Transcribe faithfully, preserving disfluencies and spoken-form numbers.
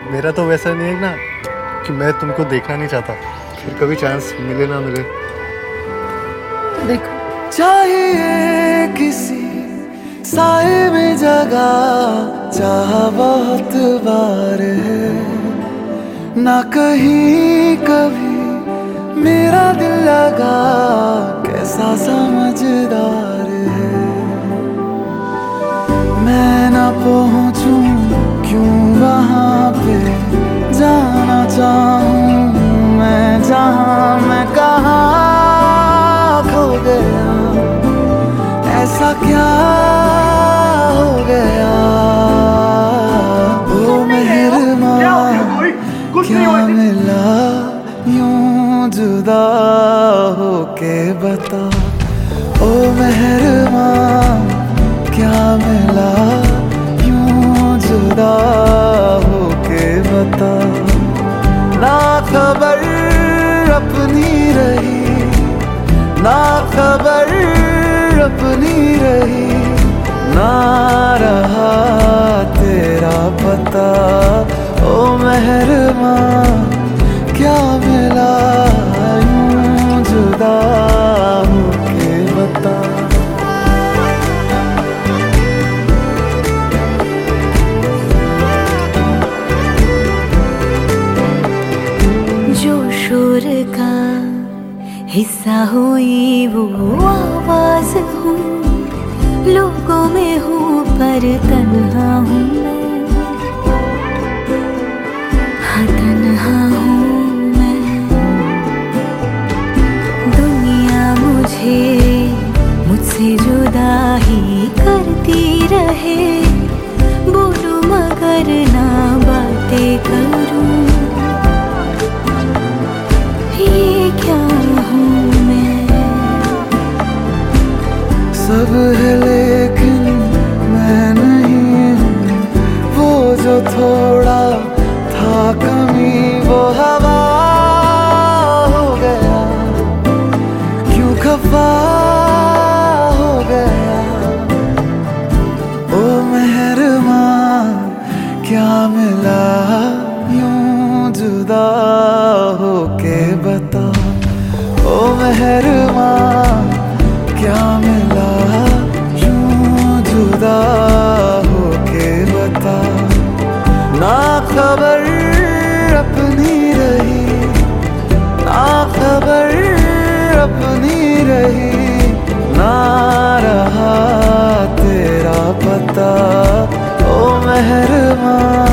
मेरा तो वैसा नहीं है ना कि मैं तुमको देखना नहीं चाहता, फिर कभी चांस मिले ना मिले। देखो, चाहिए किसी साए में जगह, चाह बहुत बार है, ना कहीं कभी मेरा दिल लगा, कैसा समझदार है। मैं ना पहुंचूं क्यों वहां पे, जाना चाहूं मैं जहां, मैं कहाँ खो गया, ऐसा क्या हो गया। ओ मेहरमा क्या मिला यूं जुदा होके बता, ओ मेहरमा क्या मिला यूं जुदा होके बता। ना खबर अपनी रही, ना खबर अपनी रही, ना रहा तेरा पता, ओ मेहरमा क्या मिला यूं जुदा होके बता। जो शोर का हिस्सा हुई वो आवाज हूँ, लोगों में हूँ पर तन्हा हूँ मैं, हाँ तन्हा हूँ मैं। दुनिया मुझे मुझसे जुदा ही करती रहे, बोलूं मगर ना बातें करूं, ये क्या हूँ मैं। सब है लेकिन मैं नहीं हूँ, वो जो थोड़ा था कमी वो हवा हो गया, क्यों खफा हो गया। ओ मेहरमा क्या मिला यूं जुदा होके बता, ओ मेहरमा क्या मिला यूं जुदा होके बता। ना खबर अपनी रही, ना खबर अपनी रही, ना रहा तेरा पता, ओ मेहरमा